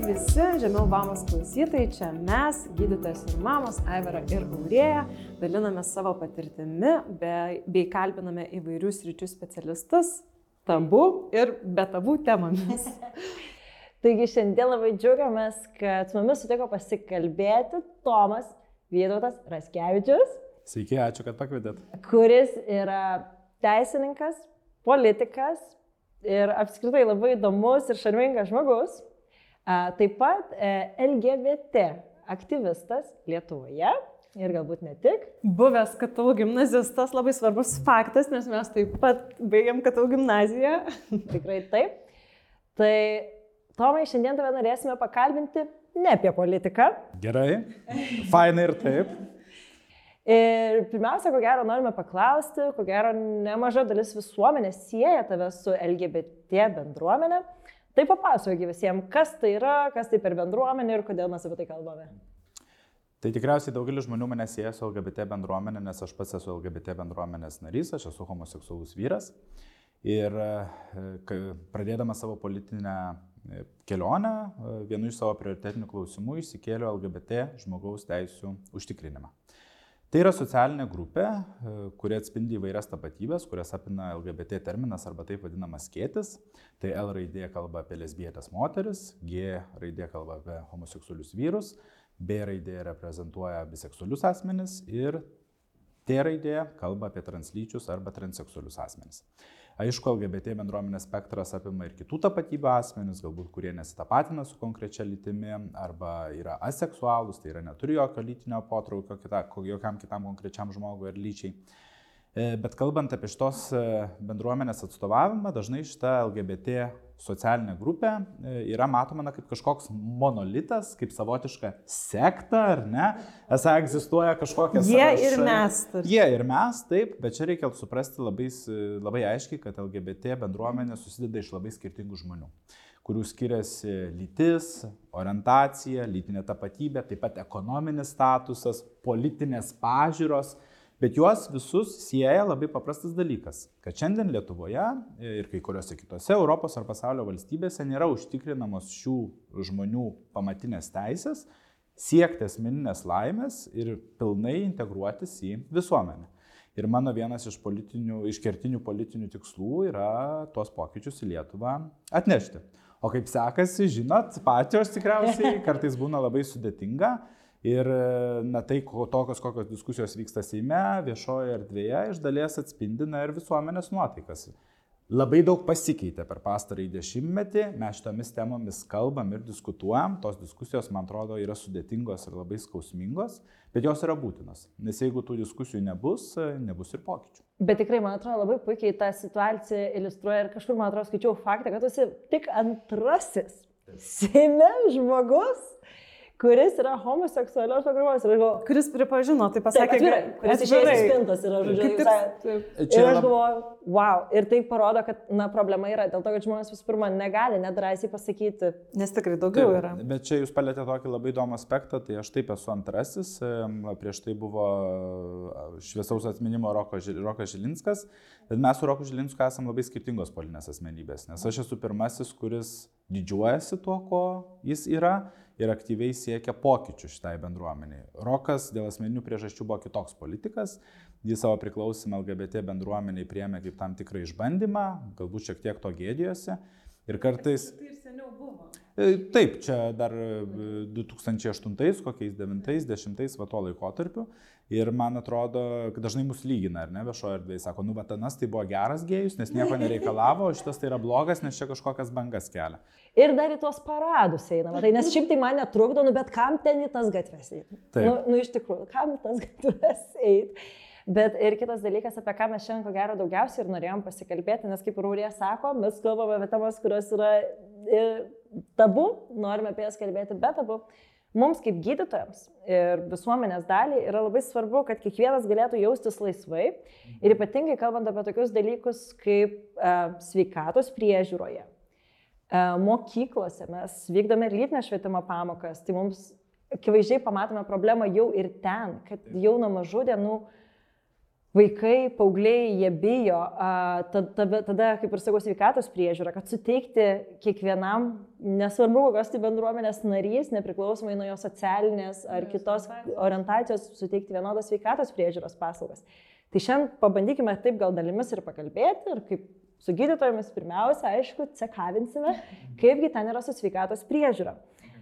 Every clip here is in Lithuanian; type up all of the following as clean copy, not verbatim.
visi Žemiau Vamos klausytojai, čia mes, gydytojas ir mamos, Aivara ir Aurėja, daliname savo patirtimi bei kalbiname įvairių sričių specialistus, tabu ir be tabų temomis. Taigi šiandien labai džiaugiamės, kad su mumis sutiko pasikalbėti Tomas Vytautas Raskevičius. Sveiki, ačiū, kad pakvietėt. Kuris yra teisininkas, politikas ir apskritai labai įdomus ir šarmingas žmogus. Taip pat LGBT aktyvistas Lietuvoje ir galbūt ne tik. Buvęs KTU gimnazistas, labai svarbus faktas, nes mes taip pat baigėm KTU gimnaziją. Tikrai taip. Tai Tomai, šiandien tave norėsime pakalbinti ne apie politiką. Gerai, fainai ir taip. Ir pirmiausia, ko gero norime paklausti, ko gero nemaža dalis visuomenės sieja tave su LGBT bendruomenė. Tai papasakok visiems, kas tai yra, kas tai per bendruomenė ir kodėl mes apie tai kalbame. Tai tikriausiai daugelis žmonių mane sieja su LGBT bendruomenė, nes aš pats esu LGBT bendruomenės narys, aš esu homoseksualus vyras. Ir pradėdamas savo politinę kelionę, vienu iš savo prioritetinių klausimų išsikėliau LGBT žmogaus teisių užtikrinimą. Tai yra socialinė grupė, kuri atspindi įvairias tapatybės, kurias apima LGBT terminas arba taip vadinamas skėtis. Tai L raidė kalba apie lesbietės moteris, G raidė kalba apie homoseksualius vyrus, B raidė reprezentuoja biseksualius asmenis ir T raidė kalba apie translyčius arba transseksualius asmenis. Aišku, LGBT bendruomenės spektras apima ir kitų tapatybių asmenis, galbūt kurie nesitapatina su konkrečia lytimi arba yra aseksualūs, tai yra neturi jokio lytinio potraukio jokiam kitam konkrečiam žmogui ar lyčiai. Bet kalbant apie šitos bendruomenės atstovavimą, dažnai šita LGBT socialinė grupė yra matoma kaip kažkoks monolitas, kaip savotiška sekta, ar ne? Esą egzistuoja kažkokia sąrašai. Ir mes. Jie ir mes, taip, bet čia reikia suprasti labai aiškiai, kad LGBT bendruomenė susideda iš labai skirtingų žmonių, kurių skiriasi lytis, orientacija, lytinė tapatybė, taip pat ekonominis statusas, politinės pažiūros. Bet juos visus sieja labai paprastas dalykas, kad šiandien Lietuvoje ir kai kuriuose kitose Europos ar pasaulio valstybėse nėra užtikrinamos šių žmonių pamatinės teisės, siekti asmeninės laimės ir pilnai integruotis į visuomenę. Ir mano vienas iš kertinių politinių tikslų yra tuos pokyčius į Lietuvą atnešti. O kaip sekasi, žinot, pačios tikriausiai kartais būna labai sudėtinga. Ir tai tokios kokios diskusijos vyksta Seime, viešoje erdvėje, iš dalies atspindi ir visuomenės nuotaikas. Labai daug pasikeitė per pastarąjį dešimtmetį, mes šitomis temomis kalbam ir diskutuojam, tos diskusijos, man atrodo, yra sudėtingos ir labai skausmingos, bet jos yra būtinos, nes jeigu tų diskusijų nebus ir pokyčių. Bet tikrai, man atrodo, labai puikiai tą situaciją iliustruoja ir kažkur, man atrodo, skaičiau faktą, kad tu esi tik antrasis Seime žmogus, kuris yra homoseksualios programos. Kuris pripažino, tai pasakė, kuris išėjęs iš spintos yra, žodžiu. Ir aš galvoju, wow. Ir tai parodo, kad problema yra dėl to, kad žmonės visų pirma negali nedrąsiai pasakyti. Nes tikrai daugiau yra. Bet čia jūs palėtėte tokį labai įdomų aspektą, tai aš taip esu antrasis, prieš tai buvo šviesaus atminimo Rokas Žilinskas, bet mes su Roku Žilinsku esame labai skirtingos politinės asmenybės, nes aš esu pirmasis, kuris didžiuojasi tuo, ko jis yra ir aktyviai siekia pokyčių šitai bendruomeniai. Rokas dėl asmeninių priežasčių buvo kitoks politikas, jis savo priklausimą LGBT bendruomeniai priėmė kaip tam tikrą išbandymą, galbūt šiek tiek to gėdijosi. Ir kartais... Tai ir seniau buvo. Taip, čia dar 2008, kokiais 9-10 va to laikotarpiu. Ir man atrodo, kad dažnai mus lygina, ar ne, viešoje erdvėje sako, Vatanas tai buvo geras gėjus, nes nieko nereikalavo, o šitas tai yra blogas, nes čia kažkokias bangas kelia. Ir dar į tuos paradus einama, tai nes šiaip tai man netrukdo, bet kam ten į tas gatves eiti? Iš tikrųjų, kam į tas gatves eiti? Bet ir kitas dalykas, apie ką mes šiandien ko gero daugiausiai ir norėjom pasikalbėti, nes kaip Aurėja sako, mes kalbame apie temas, kurios yra tabu, norime apie jas kalbėti, bet tabu. Mums kaip gydytojams ir visuomenės daliai yra labai svarbu, kad kiekvienas galėtų jaustis laisvai ir ypatingai kalbant apie tokius dalykus kaip sveikatos priežiūroje. Mokyklose mes vykdome lytinio švietimo pamokas, tai mums akivaizdžiai pamatome problemą jau ir ten, kad jau nuo mažų dienų vaikai, paaugliai, jie bijo, tada, kaip ir sakau, sveikatos priežiūra, kad suteikti kiekvienam, nesvarbu kokios tai bendruomenės narys, nepriklausomai nuo jo socialinės ar kitos orientacijos, suteikti vienodas sveikatos priežiūros paslaugas. Tai šiandien pabandykime taip gal dalimis ir pakalbėti, ir kaip su gydytojomis pirmiausia, aišku, cekavinsime, kaipgi ten yra su sveikatos priežiūra.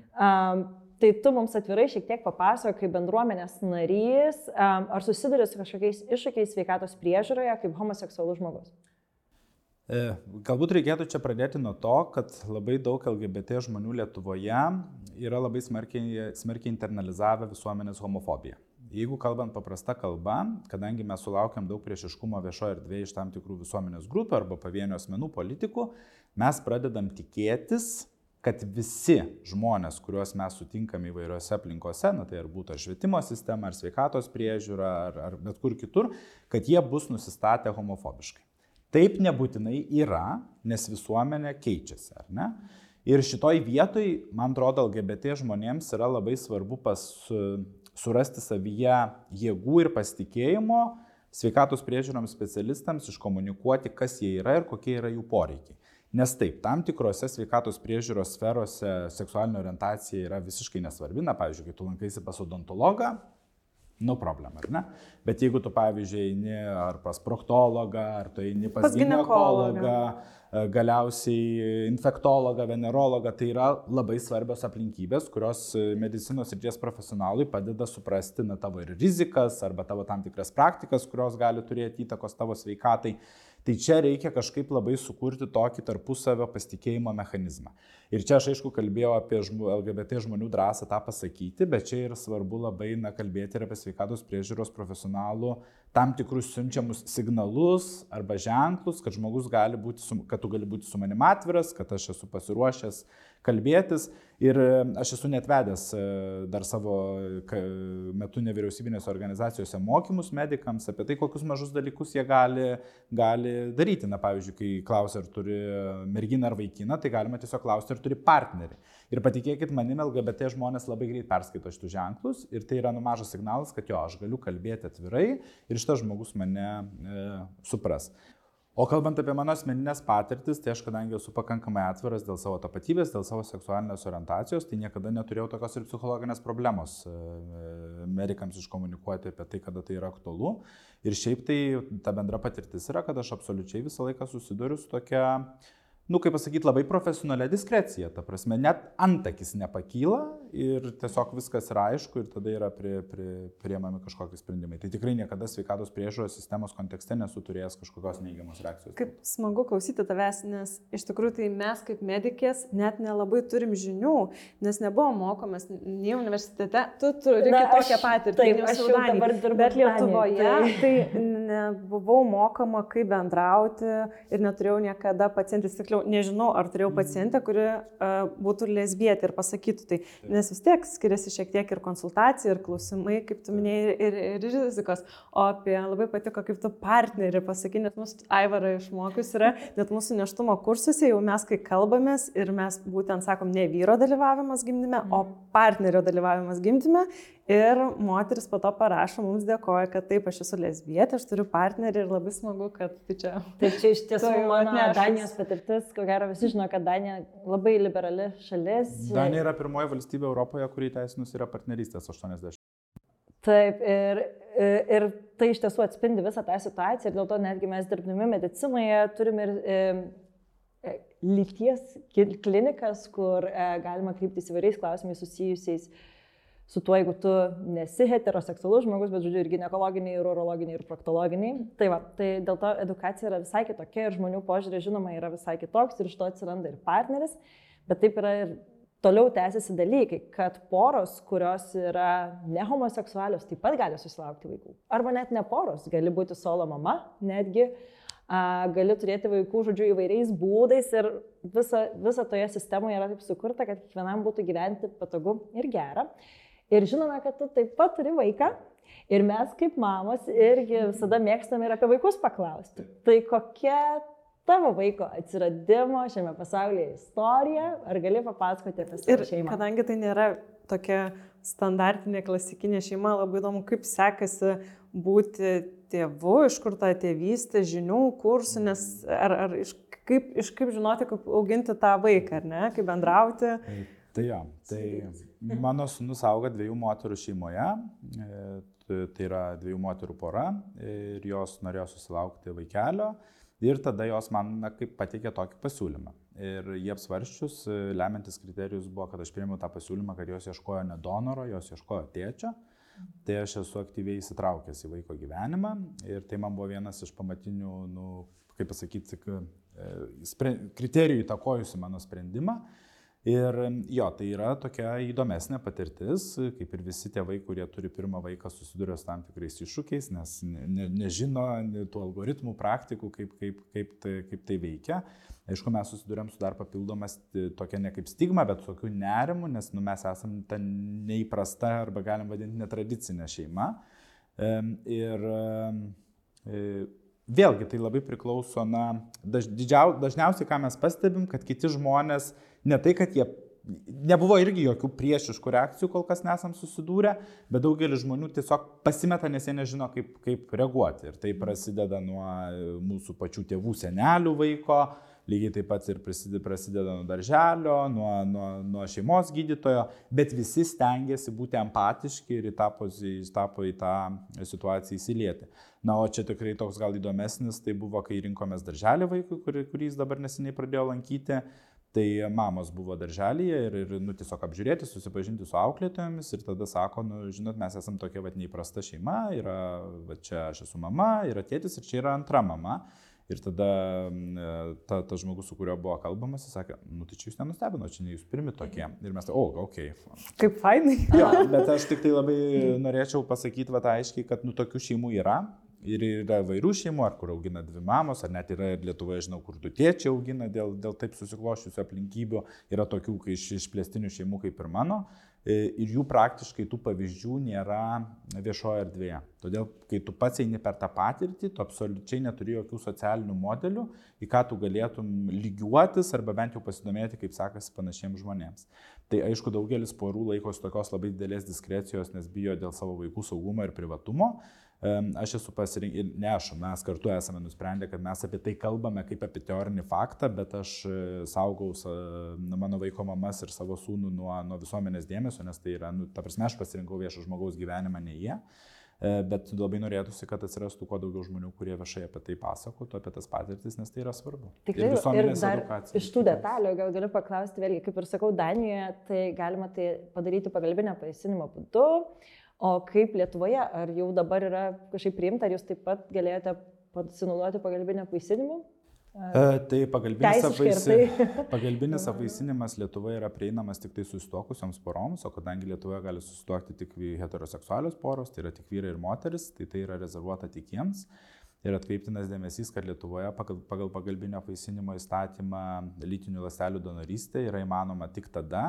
Tai tu mums atvirai šiek tiek papasako, kaip bendruomenės narys, ar susiduri su kažkokiais iššūkiais sveikatos priežiūroje kaip homoseksualus žmogus? Galbūt reikėtų čia pradėti nuo to, kad labai daug LGBT žmonių Lietuvoje yra labai smarkiai internalizavę visuomenės homofobiją. Jeigu kalbant paprasta kalba, kadangi mes sulaukiam daug priešiškumo viešoje erdvėje iš tam tikrų visuomenės grupių arba pavienių asmenų politikų, mes pradedam tikėtis, kad visi žmonės, kuriuos mes sutinkame įvairiose aplinkose, tai ar būtų ar švietimo sistema, ar sveikatos priežiūra, ar bet kur kitur, kad jie bus nusistatę homofobiškai. Taip nebūtinai yra, nes visuomenė keičiasi, ar ne? Ir šitoj vietoj, man atrodo, LGBT žmonėms yra labai svarbu surasti savyje jėgų ir pasitikėjimo sveikatos priežiūroms specialistams iškomunikuoti, kas jie yra ir kokie yra jų poreikiai. Nes taip, tam tikrose sveikatos priežiūros sferose seksualinė orientacija yra visiškai nesvarbi. Na, pavyzdžiui, kai tu lankaisi pas odontologą, no problem, ar ne? Bet jeigu tu, pavyzdžiui, eini ar pas proktologą, ar tu eini pas ginekologą, galiausiai infektologą, venerologą, tai yra labai svarbios aplinkybės, kurios medicinos srities profesionalui padeda suprasti tavo ir rizikas arba tavo tam tikras praktikas, kurios gali turėti įtakos tavo sveikatai. Tai čia reikia kažkaip labai sukurti tokį tarpusavio pasitikėjimo mechanizmą. Ir čia aš aišku kalbėjau apie LGBT žmonių drąsą tą pasakyti, bet čia ir svarbu labai kalbėti ir apie sveikatos priežiūros profesionalų tam tikrus siunčiamus signalus arba ženklus, kad žmogus kad tu gali būti su manim atviras, kad aš esu pasiruošęs kalbėtis. Ir aš esu net vedęs dar savo metu nevyriausybinėse organizacijose mokymus medikams apie tai, kokius mažus dalykus jie gali daryti. Na, pavyzdžiui, kai klausia, ar turi merginą ar vaikiną, tai galima tiesiog klausti, ar turi partnerį. Ir patikėkit manim, LGBT žmonės labai greit perskaito šitus ženklus ir tai yra mažas signalas, kad jo, aš galiu kalbėti atvirai ir šitas žmogus mane supras. O kalbant apie mano asmeninės patirtis, tai aš kadangi esu pakankamai atviras dėl savo tapatybės, dėl savo seksualinės orientacijos, tai niekada neturėjau tokios ir psichologinės problemos medikams iškomunikuoti apie tai, kada tai yra aktualu. Ir šiaip tai ta bendra patirtis yra, kad aš absoliučiai visą laiką susiduriu su tokia, kaip pasakyti, labai profesionalia diskrecija. Ta prasme, net antakis nepakyla ir tiesiog viskas yra aišku ir tada yra priimami kažkokie sprendimai. Tai tikrai niekada sveikatos priežiūros sistemos kontekste nesu turėjęs kažkokios neigiamos reakcijos. Kaip smagu klausyti tavęs, nes iš tikrųjų tai mes kaip medikės net nelabai turim žinių, nes nebuvom mokomas nei universitete. Tu turi tokią patirtį. Taip, aš jau dabar dirbu. Bet Lietuvoje tai nebuvau mokama, kaip bendrauti ir neturėjau niekada pacientis, tikliau, nežinau, ar turėjau pacientę, kuri būtų lesbietė ir pasakytų tai, nes vis tiek skiriasi šiek tiek ir konsultacija, ir klausimai, kaip tu minėjai, ir rizikos. O apie labai patiko, kaip tu partnerį pasakai, net mūsų Aivarą išmokus yra, net mūsų nėštumo kursuose jau mes, kai kalbamės ir mes būtent sakom ne vyro dalyvavimas gimdyme, o partnerio dalyvavimas gimdyme. Ir moteris po to parašo, mums dėkoja, kad taip, aš esu lesbietė, aš turiu partnerį ir labai smagu, kad tai čia... Taip, čia iš tiesų mano Danijos patirtis, ko gero visi žino, kad Danija labai liberali šalis. Danija yra pirmoji valstybė Europoje, kuri teisinus yra partnerystės 80. Taip, ir tai iš tiesų atspindi visą tą situaciją ir dėl to netgi mes dirbdami medicinoje turime ir lyties klinikas, kur galima kryptis įvairiais klausimais susijusiais su tuo, jeigu tu nesi heteroseksualus žmogus, bet žodžiu ir ginekologiniai, ir urologiniai, ir proktologiniai. Tai dėl to edukacija yra visai kitokia ir žmonių požiūrė, žinoma, yra visai kitoks ir iš to atsiranda ir partneris, bet taip yra ir toliau tęsiasi dalykai, kad poros, kurios yra nehomoseksualios, taip pat gali susilaukti vaikų. Arba net ne poros, gali būti solo mama, netgi gali turėti vaikų, žodžiu, įvairiais būdais ir visa toje sistemoje yra taip sukurta, kad kiekvienam būtų gyventi patogu ir gera. Ir žinome, kad tu taip pat turi vaiką ir mes kaip mamos irgi visada mėgstame ir apie vaikus paklausti. Tai kokia tavo vaiko atsiradimo šiame pasaulyje istorija, ar gali papasakoti apie savo šeimą? Ir kadangi tai nėra tokia standartinė klasikinė šeima, labai įdomu, kaip sekasi būti tėvu, iš kur ta tėvystė, žinių, kursų, nes kaip žinoti, kaip auginti tą vaiką, ar ne, kaip bendrauti. Tai mano sūnus auga 2 moterų šeimoje, tai yra 2 moterų pora ir jos norėjo susilaukti vaikelio ir tada jos man kaip pateikė tokį pasiūlymą. Ir jie apsvarščius, lemiantis kriterijus buvo, kad aš priėmiau tą pasiūlymą, kad jos ieškojo ne donoro, jos ieškojo tėčio. Tai aš esu aktyviai įsitraukęs į vaiko gyvenimą ir tai man buvo vienas iš pamatinių, kaip pasakyti, kriterijų įtakojusių mano sprendimą. Ir jo, tai yra tokia įdomesnė patirtis, kaip ir visi tėvai, kurie turi pirmą vaiką, susiduria su tam tikrais iššūkiais, nes nežino tų algoritmų, praktikų, kaip tai veikia. Aišku, mes susidurėm su dar papildomas tokia ne kaip stigma, bet tokiu nerimu, nes mes esam ta neįprasta arba galim vadinti netradicinė šeima. Ir vėlgi tai labai priklauso, dažniausiai, ką mes pastebim, kad kiti žmonės, ne tai, kad jie nebuvo irgi jokių priešiškų reakcijų, kol kas nesam susidūrę, bet daugelis žmonių tiesiog pasimeta, nes jie nežino, kaip reaguoti. Ir tai prasideda nuo mūsų pačių tėvų, senelių vaiko, lygiai taip pat ir prasideda nuo darželio, nuo šeimos gydytojo, bet visi stengiasi būti empatiški ir tapo į tą situaciją įsilieti. O čia tikrai toks gal įdomesnis, tai buvo, kai rinkomės darželį vaikui, kurį jis dabar neseniai pradėjo lankyti. Tai mamos buvo darželyje ir tiesiog apžiūrėti, susipažinti su auklėtojomis ir tada sako, žinot, mes esam tokia neįprasta šeima, čia aš esu mama, yra tėtis ir čia yra antra mama. Ir tada tas žmogus, su kuriuo buvo kalbamas, jis sakė, tai čia jūs nenustebino, čia ne jūs pirmi tokie. Ir mes okei. Kaip fainai. Jo, bet aš tik tai labai norėčiau pasakyti aiškiai, kad tokių šeimų yra. Ir yra vairių šeimų, ar kur augina 2 mamos, ar net yra ir Lietuvoje, žinau, kur 2 tėčiai augina dėl taip susikloščiusių aplinkybių. Yra tokių iš plėstinių šeimų kaip ir mano. Ir jų praktiškai tų pavyzdžių nėra viešoje erdvėje. Todėl, kai tu pats eini per tą patirtį, tu absoliučiai neturi jokių socialinių modelių, į ką tu galėtum lygiuotis arba bent jau pasidomėti, kaip sekasi panašiems žmonėms. Tai aišku, daugelis porų laikosi tokios labai didelės diskrecijos, nes bijo dėl savo vaikų saugumo ir privatumo. Aš esu mes kartu esame nusprendę, kad mes apie tai kalbame kaip apie teorinį faktą, bet aš saugau mano vaiko mamas ir savo sūnų nuo visuomenės dėmesio, nes tai yra, ta prasme, aš pasirinkau viešo žmogaus gyvenimą, ne jie, bet labai norėtųsi, kad atsirastų kuo daugiau žmonių, kurie viešai apie tai pasakotų, apie tas patirtis, nes tai yra svarbu. Tikrai, ir dar edukacija. Iš tų detalių galiu paklausti, vėlgi, kaip ir sakau, Danijoje tai galima tai padaryti pagalbinio apvaisinimo būdu. O kaip Lietuvoje, ar jau dabar yra kažkaip priimta, ar jūs taip pat galėjote pasinaudoti pagalbinio apvaisinimu? Tai pagalbinis apvaisinimas Lietuvoje yra prieinamas tik tai susituokusioms poroms, o kadangi Lietuvoje gali susituokti tik heteroseksualios poros, tai yra tik vyrai ir moteris, tai yra rezervuota tik jiems. Ir atkreiptinas dėmesys, kad Lietuvoje pagal pagalbinio apvaisinimo įstatymą lytinių ląstelių donorystė yra įmanoma tik tada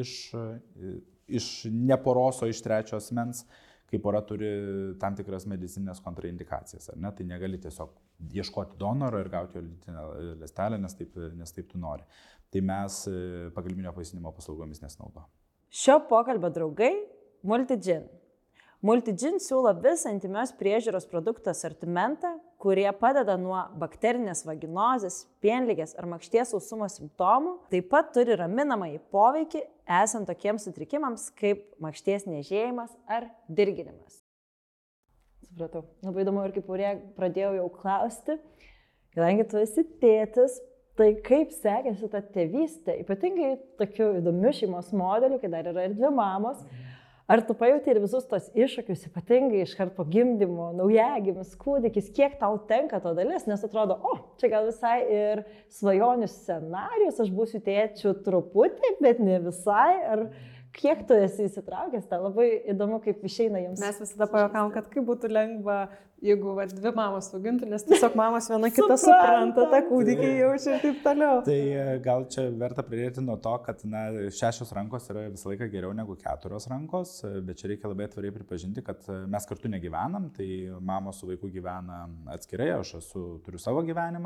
iš neporoso, iš trečio asmens, kai pora turi tam tikras medicinines kontraindikacijas. Tai negali tiesiog ieškoti donoro ir gauti jo lytinę ląstelę, nes taip tu nori. Tai mes pagalbinio apvaisinimo paslaugomis nesinaudojame. Šio pokalbio draugai Multigin. Multigin siūlo visą intymios priežiūros produktų asortimentą, kurie padeda nuo bakterinės vaginozės, pienligės ar makšties sausumo simptomų. Taip pat turi raminamąjį poveikį esant tokiems sutrikimams kaip makšties niežėjimas ar dirginimas. Supratau. Labai įdomu ir kaip pradėjau jau klausti, kadangi tu esi tėtis, tai kaip sekėsi ta tėvystė, ypatingai tokių įdomių šeimos modelių, kai dar yra ir 2 mamos. Ar tu pajauti ir visus tos iššūkius, ypatingai iškart po gimdymo, naujagimis, kūdikis, kiek tau tenka to dalis, nes atrodo, čia gal visai ir svajonių scenarijus, aš būsiu tėčiu truputį, bet ne visai, ar kiek tu esi įsitraukęs, tai labai įdomu, kaip išeina jums. Mes visada pajuokavom, kad kaip būtų lengva, jeigu 2 mamos augintų, nes tiesiog mamos viena kitą supranta, tą kūdikį jaučia ir taip toliau. Tai gal čia verta pradėti nuo to, kad 6 rankos yra visą laiką geriau negu 4 rankos, bet čia reikia labai atvirai pripažinti, kad mes kartu negyvenam, tai mamos su vaiku gyvena atskirai, aš turiu savo gyvenimą.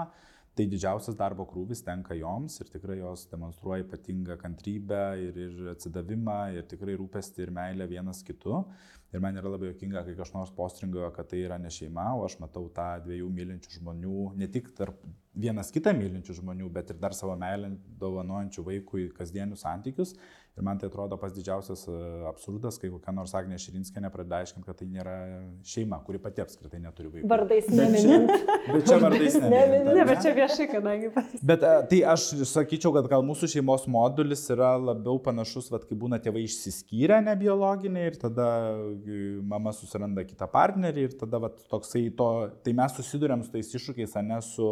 tai didžiausias darbo krūvis tenka joms ir tikrai jos demonstruoja ypatingą kantrybę ir atsidavimą ir tikrai rūpestį ir meilę vienas kitu. Ir man yra labai juokinga, kai kažkas postringoja, kad tai yra ne šeima, o aš matau tą dviejų mylinčių žmonių, ne tik tarp vienas kitą mylinčių žmonių, bet ir dar savo meilę dovanojančių vaikui kasdienius santykius. Ir man tai atrodo pats didžiausias absurdas, kai kokia nors Agnė Širinskienė pradeda aiškinti, kad tai nėra šeima, kuri pati apskritai neturi vaikų. Vardais neminint. Bet čia vardais neminint. Ne, bet čia viešai, kadangi pasisakė. Bet tai aš sakyčiau, kad gal mūsų šeimos modulis yra labiau panašus, kai būna tėvai išsiskyrę nebiologiniai ir tada mama susiranda kitą partnerį ir tada toksai tai mes susiduriam su tais iššūkiais, ne su...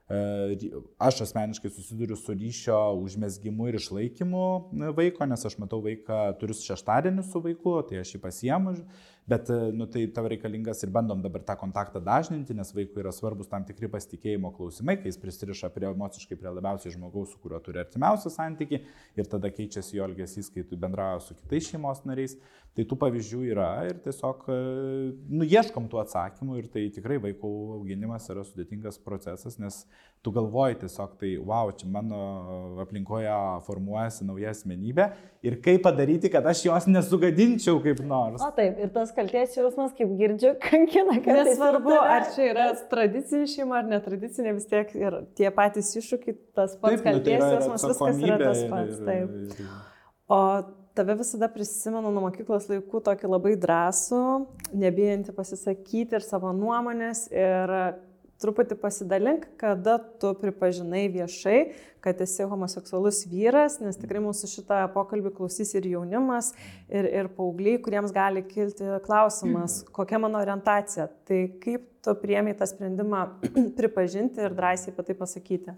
Aš asmeniškai susiduriu su ryšio užmezgimu ir išlaikymu vaiko, nes aš matau vaiką, turiu šeštadienį su vaiku, tai aš jį pasiemu, bet tai tau reikalingas ir bandom dabar tą kontaktą dažninti, nes vaikui yra svarbus tam tikri pasitikėjimo klausimai, kai jis prisiriša emociškai prie labiausiai žmogaus, su kuriuo turi artimiausią santykį ir tada keičiasi jo elgesys, kai tu bendrauji su kitais šeimos nariais. Tai tų pavyzdžių yra ir tiesiog ieškom tų atsakymų ir tai tikrai vaikų auginimas yra sudėtingas procesas, nes tu galvoji tiesiog, tai wow, čia mano aplinkoje formuojasi nauja asmenybė ir kaip padaryti, kad aš jos nesugadinčiau kaip nors. O taip, ir tas kaltės jausmas, kaip girdžiu, kankina, kad nesvarbu, ar čia yra tradicinė šeima ar netradicinė, vis tiek ir tie patys iššūkiai, tas pats kaltės jausmas, viskas yra tas pats. Taip. O tave visada prisimenu nuo mokyklos laikų tokį labai drąsų, nebijantį pasisakyti ir savo nuomonės ir truputį pasidalink, kada tu pripažinai viešai, kad esi homoseksualus vyras, nes tikrai mūsų šitą pokalbį klausys ir jaunimas, ir paaugliai, kuriems gali kilti klausimas, kokia mano orientacija. Tai kaip tu priėmei tą sprendimą pripažinti ir drąsiai apie tai pasakyti?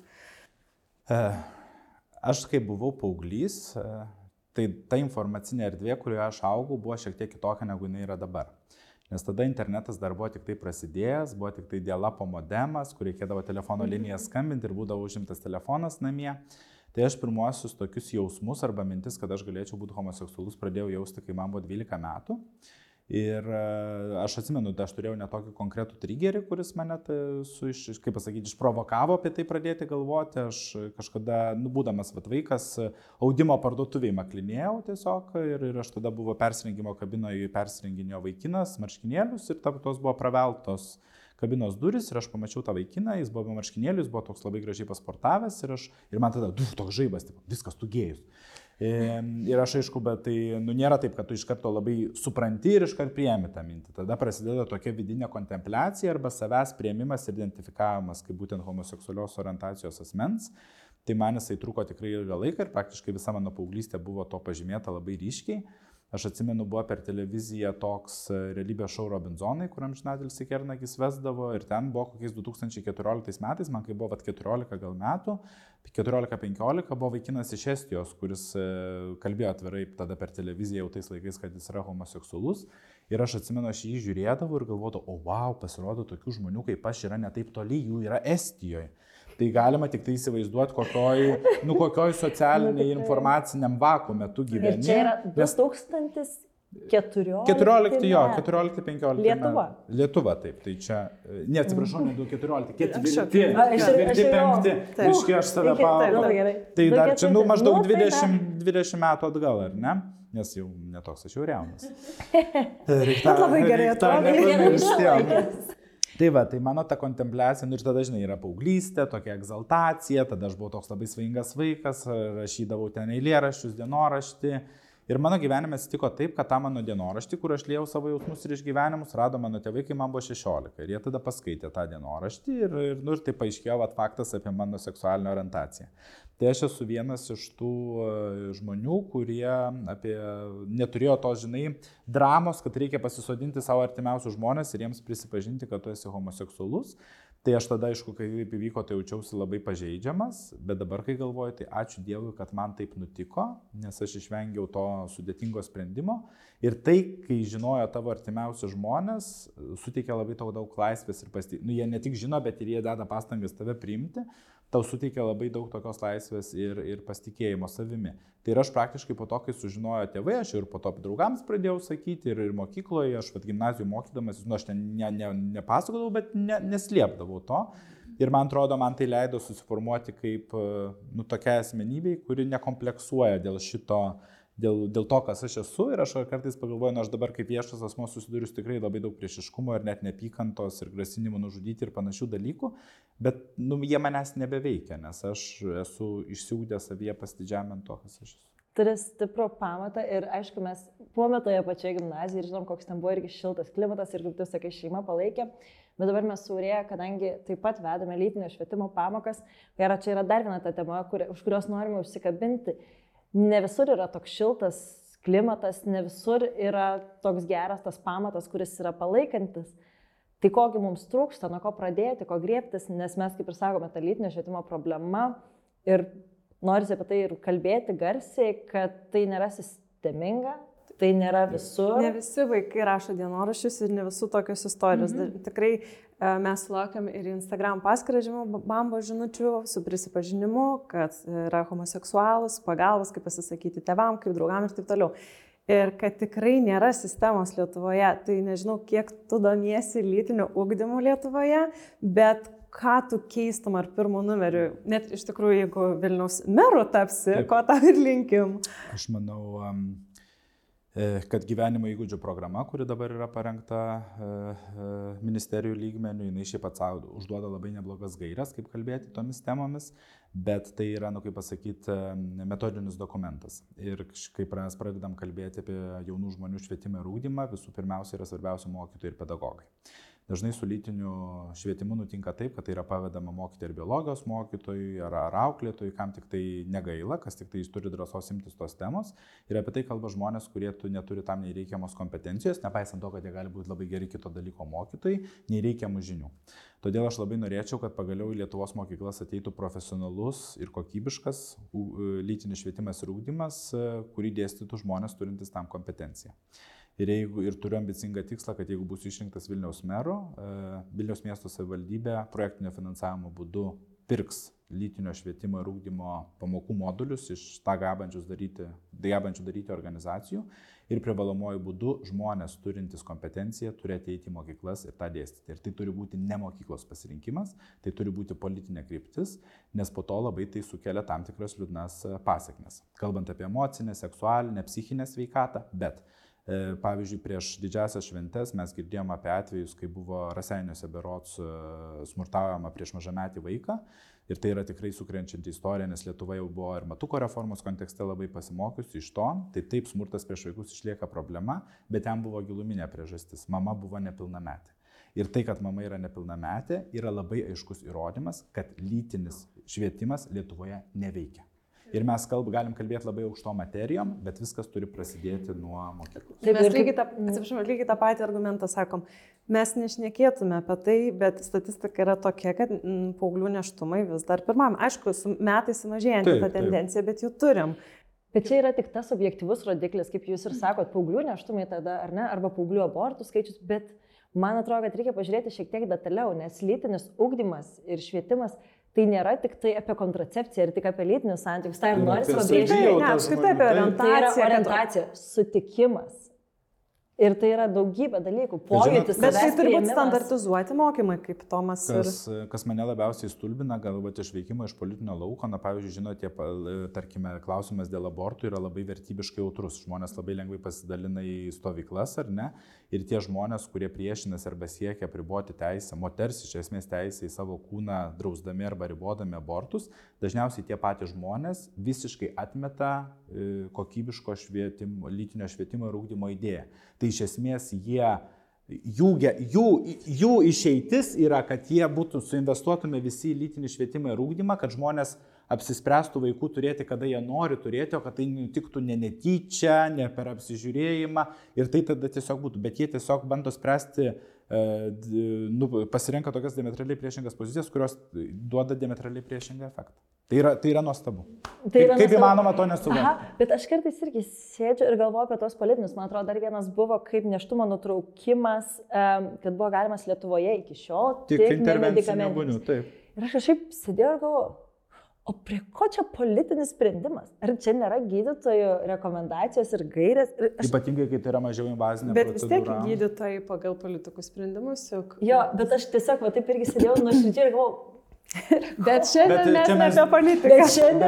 Aš kai buvau paauglys, tai ta informacinė erdvė, kurioje aš augau, buvo šiek tiek kitokia negu jinai yra dabar. Nes tada internetas dar buvo tik tai prasidėjęs, buvo tik tai dialapo modemas, kur reikėdavo telefono liniją skambinti ir būdavo užimtas telefonas namie. Tai aš pirmuosius tokius jausmus arba mintis, kad aš galėčiau būti homoseksualus, pradėjau jausti, kai man buvo 12 metų. Ir aš atsimenu, aš turėjau netokį konkretų triggerį, kuris mane, kaip pasakyti, išprovokavo apie tai pradėti galvoti. Aš kažkada, būdamas vaikas, audimo parduotuvėje maklinėjau tiesiog ir aš tada buvo persirengimo kabinoje persirenginio vaikinas, marškinėlius ir tos buvo praveltos kabinos duris ir aš pamačiau tą vaikiną, jis buvo be marškinėlių, jis buvo toks labai gražiai pasportavęs ir man tada, toks žaibas, viskas tu gėjus. Ir aš aišku, bet tai nėra taip, kad tu iš karto labai supranti ir iš karto priemi tą mintį. Tada prasideda tokia vidinė kontempliacija arba savęs priėmimas ir identifikavimas kaip būtent homoseksualios orientacijos asmens. Tai man jisai truko tikrai ilgą laiką ir praktiškai visa mano paauglystė buvo to pažymėta labai ryškiai. Aš atsimenu, buvo per televiziją toks realybės šou Robinzonai, kur amžinatilsį Kernagis vesdavo ir ten buvo kokiais 2014 metais, man kai buvo 14 gal metų, 14-15 buvo vaikinas iš Estijos, kuris kalbėjo atvirai tada per televiziją jau tais laikais, kad jis yra homoseksualus. Ir aš atsimenu, aš jį žiūrėdavau ir galvodavau, wow, pasirodo tokių žmonių kaip aš yra ne taip toli, jų yra Estijoje. Tai galima tik tai įsivaizduoti, kokioj socialiniai informaciniam vakuume tu gyveni. Ir čia yra 2014. 14-15. Lietuva. Lietuva, taip. Tai čia, neatsiprašau, ne 14, 4-5. Aiškiai, aš save paaugliu. Tai dar čia maždaug 20 metų atgal, ar ne? Nes jau netoks, aš jau jaunas. Labai gerai atrodo. Tai va, tai mano ta kontempliacija, ir tada, žinai, yra paauglystė, tokia egzaltacija, tada aš buvau toks labai svaingas vaikas, rašydavau ten eilėraščius, dienoraštį. Ir mano gyvenime atsitiko taip, kad tą mano dienoraštį, kur aš liejau savo jausmus ir išgyvenimus, rado mano tėvai, kai man buvo 16. Ir jie tada paskaitė tą dienoraštį ir tai paaiškėjo faktas apie mano seksualinę orientaciją. Tai aš esu vienas iš tų žmonių, kurie neturėjo to, žinai, dramos, kad reikia pasisodinti savo artimiausius žmonės ir jiems prisipažinti, kad tu esi homoseksualus. Tai aš tada, aišku, kai taip įvyko, tai jaučiausi labai pažeidžiamas, bet dabar, kai galvoju, tai ačiū Dievui, kad man taip nutiko, nes aš išvengiau to sudėtingo sprendimo. Ir tai, kai žinojo tavo artimiausi žmonės, suteikia labai daug laisvės ir jie ne tik žino, bet ir jie deda pastangas tave priimti. Tau suteikia labai daug tokios laisvės ir pasitikėjimo savimi. Tai ir aš praktiškai po to, kai sužinojo tėvai, aš ir po to draugams pradėjau sakyti, ir mokykloje, aš gimnazijoje mokydamas, aš ten nepasakodavau, bet neslėpdavau to. Ir man atrodo, man tai leido susiformuoti kaip tokia asmenybė, kuri nekompleksuoja dėl šito, dėl to, kas aš esu. Ir aš kartais pagalvoju, aš dabar kaip viešas asmuo susiduriu tikrai labai daug priešiškumo ir net neapykantos ir grasinimų nužudyti ir panašių dalykų, bet jie manęs nebeveikia, nes aš esu išsiugdęs savyje pasididžiavimą to, kas aš esu. Turi stiprų pamatą ir aišku, mes buvome toje pačioje gimnazijoje ir žinom, koks ten buvo irgi šiltas klimatas ir, kaip tu sakai, šeima palaikė. Bet dabar mes su Aurėja, kadangi taip pat vedame lytinio švietimo pamokas, ir čia yra dar viena ta tema, už kurios norime užsikabinti. Ne visur yra toks šiltas klimatas, ne visur yra toks geras tas pamatas, kuris yra palaikantis. Tai kogi mums trūksta, nuo ko pradėti, ko griebtis, nes mes, kaip ir sakome, ta lytinio švietimo problema ir norisi apie tai ir kalbėti garsiai, kad tai nėra sisteminga. Tai nėra visur. Ne visi vaikai rašo dienoraščius ir ne visų tokios istorijos. Tikrai mes sulaukiam ir Instagram paskyrą bambo žinučių su prisipažinimu, kad yra homoseksualus, pagalbos, kaip pasisakyti tėvam, kaip draugam ir taip toliau. Ir kad tikrai nėra sistemos Lietuvoje, tai nežinau, kiek tu domiesi lytiniu ugdymu Lietuvoje, bet ką tu keistum ar pirmu numeriu, net iš tikrųjų, jeigu Vilniaus meru tapsi, taip, ko tau ir linkim. Aš manau, kad gyvenimo įgūdžių programa, kuri dabar yra parengta ministerijų lygmenių, jinai šiaip užduoda labai neblogas gairias, kaip kalbėti tomis temomis, bet tai yra, kaip pasakyti, metodinis dokumentas. Ir kai mes pradedam kalbėti apie jaunų žmonių švietimą ir ugdymą, visų pirmiausia yra svarbiausia mokytojai ir pedagogai. Dažnai su lytiniu švietimu nutinka taip, kad tai yra pavedama mokyti ir biologijos mokytojui, ar auklėtojui, kam tik tai negaila, kas tik tai turi drąsos imtis tos temos. Ir apie tai kalba žmonės, kurie neturi tam nei reikiamos kompetencijos, nepaisant to, kad jie gali būti labai geri kito dalyko mokytojai, nei reikiamų žinių. Todėl aš labai norėčiau, kad pagaliau į Lietuvos mokyklas ateitų profesionalus ir kokybiškas lytinis švietimas ir ugdymas, kurį dėstytų žmonės turintys tam kompetenciją. Ir turiu ambicingą tikslą, kad jeigu bus išrinktas Vilniaus meru, Vilniaus miesto savivaldybė projektinio finansavimo būdu pirks lytinio švietimo ir ugdymo pamokų modulius iš tą gabančių daryti organizacijų ir privalomuoju būdu žmonės turintys kompetenciją turi ateiti į mokyklas ir tą dėstyti. Ir tai turi būti ne mokyklos pasirinkimas, tai turi būti politinė kryptis, nes po to labai tai sukelia tam tikras liūdnas pasekmes. Kalbant apie emocinę, seksualinę, psichinę sveikatą, bet pavyzdžiui, prieš didžiasias šventes mes girdėjome apie atvejus, kai buvo Raseiniuose berods smurtaujama prieš mažametį vaiką. Ir tai yra tikrai sukrenčianti istorija, nes Lietuva jau buvo ir matuko reformos kontekste labai pasimokiusi iš to. Tai taip, smurtas prieš vaikus išlieka problema, bet ten buvo giluminė priežastis. Mama buvo nepilnametė. Ir tai, kad mama yra nepilnametė, yra labai aiškus įrodymas, kad lytinis švietimas Lietuvoje neveikia. Ir mes galim kalbėti labai aukšto materijom, bet viskas turi prasidėti nuo mokyklos. Tai mes lygiai tą patį argumentą sakom. Mes nešnekėtume apie tai, bet statistika yra tokia, kad paauglių nėštumai vis dar pirmam. Aišku, su metais sumažėjanti ta tendencija, bet jų turim. Bet čia yra tik tas objektyvus rodiklis, kaip jūs ir sakot, paauglių nėštumai tada, ar ne, arba paauglių abortų skaičius, bet man atrodo, kad reikia pažiūrėti šiek tiek detaliau, nes lytinis ugdymas ir švietimas tai nėra tik tai apie kontracepciją ir tik apie lytinius santykius. Tai ir nori pabrėžti. Ne, apskritai apie orientaciją. Tai yra orientacija, sutikimas. Ir tai yra daugybė dalykų, pojūtis. Bet tai turi būti standartizuoti mokymai, kaip Tomas ir... Kas mane labiausiai stulbina, galbūt išveikimo iš politinio lauko, pavyzdžiui, žinote, tarkime, klausimas dėl abortų yra labai vertybiškai jautrus. Žmonės labai lengvai pasidalina į stovyklas, ar ne? Ir tie žmonės, kurie priešinasi arba siekia apriboti teisę, moters iš esmės teisę į savo kūną, drausdami arba ribodami abortus, dažniausiai tie patys žmonės visiškai atmeta kokybiško lytinio švietimo ir ugdymo idėją. Tai iš esmės jų išeitis yra, kad jie būtų suinvestuotume visi į lytinį švietimą ir ugdymą, kad žmonės apsispręstų vaikų turėti, kada jie nori turėti, o kad tai nutiktų ne netyčia, ne per apsižiūrėjimą ir tai tada tiesiog būtų. Bet jie tiesiog bando spręsti, pasirenka tokias diametraliai priešingas pozicijas, kurios duoda diametraliai priešingą efektą. Tai yra nuostabu. Kaip įmanoma to nesuvokti? Bet aš kartais irgi sėdžiu ir galvoju apie tos politinius. Man atrodo, dar vienas buvo kaip nėštumo nutraukimas, kad buvo galimas Lietuvoje iki šiol. Tik intervencinių būdų, taip. Ir aš kažkaip sėdėjau ir galvoju, o prie ko čia politinis sprendimas? Ar čia nėra gydytojų rekomendacijos ir gairės? Ypatingai, kai tai yra mažiau invazinė procedūra. Bet vis tiek gydytojai pagal politikų sprendimus juk. Jo, bet aš tiesiog taip irgi sėdėjau nuoširdžiai ir galvojau. Bet šiandien mes ne apie politiką.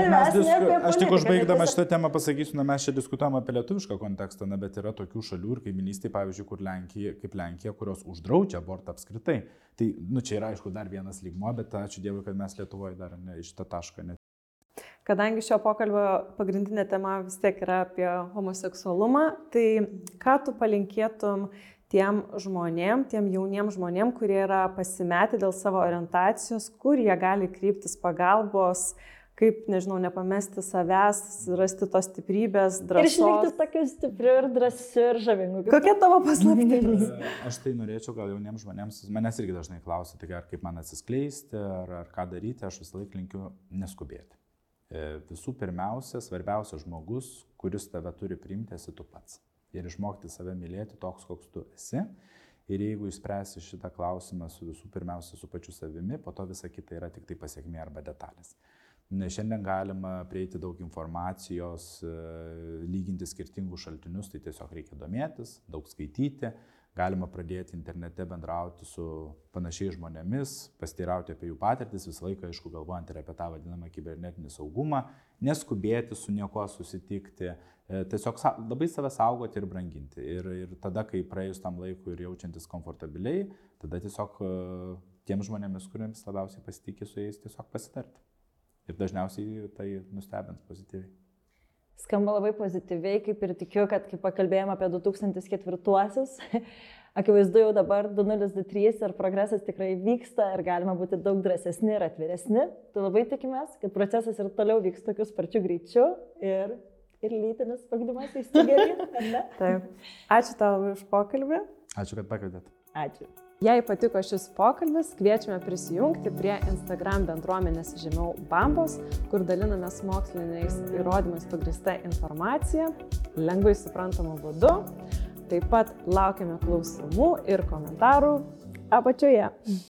Aš tik užbaigdama šitą temą pasakysiu, mes čia diskutuojame apie lietuvišką kontekstą, bet yra tokių šalių ir kaiminystėje, pavyzdžiui, kur Lenkija, kurios uždraudžia abortą apskritai. Tai, čia yra aišku dar vienas lygmuo, bet ačiū Dievui, kad mes Lietuvoje dar iš šitą tašką. Kadangi šio pokalbio pagrindinė tema vis tiek yra apie homoseksualumą, tai ką tu palinkėtum tiem jauniem žmonėm, kurie yra pasimetę dėl savo orientacijos, kur jie gali kryptis pagalbos, kaip, nežinau, nepamesti savęs, rasti tos stiprybės, drąsos. Ir išlikti tokiu stipriu ir drąsiu ir žavingu. Kokia tavo paslaptis? Aš tai norėčiau gal jauniems žmonėms, manęs irgi dažnai klausia, tai kaip man atsiskleisti, ar ką daryti, aš visą laiką linkiu neskubėti. Visų pirmiausia, svarbiausias žmogus, kuris tave turi priimti, esi tu pats. Ir išmokti save mylėti toks, koks tu esi. Ir jeigu išspręsi šitą klausimą visų pirmiausia su pačiu savimi, po to visa kita yra tik tai pasiekmė arba detalės. Šiandien galima prieiti daug informacijos, lyginti skirtingus šaltinius, tai tiesiog reikia domėtis, daug skaityti. Galima pradėti internete bendrauti su panašiais žmonėmis, pasiteirauti apie jų patirtis, visą laiką, aišku, galvojant ir apie tą vadinamą kibernetinį saugumą, neskubėti su niekuo susitikti, tiesiog labai save saugoti ir branginti. Ir tada, kai praėjus tam laikui ir jaučiantis komfortabiliai, tada tiesiog tiem žmonėmis, kuriems labiausiai pasitikė, su jais tiesiog pasitarti. Ir dažniausiai tai nustebins pozityviai. Skamba labai pozityviai, kaip ir tikiu, kad kai pakalbėjome apie 2004-uosius, akivaizdu jau dabar 2023 ir progresas tikrai vyksta ir galima būti daug drąsesni ir atviresni. Tai labai tikimės, kad procesas ir toliau vyks tokiu sparčiu greičiu ir lytinis pagdymas įsigerė, ar ne? Taip. Ačiū tau už pokalbį. Ačiū, kad pakvietėt. Ačiū. Jei patiko šis pokalbis, kviečiame prisijungti prie Instagram bendruomenės žemiau Bambos, kur dalinamės moksliniais įrodymais pagrįsta informacija, lengvai suprantamu būdu. Taip pat laukiame klausimų ir komentarų apačioje.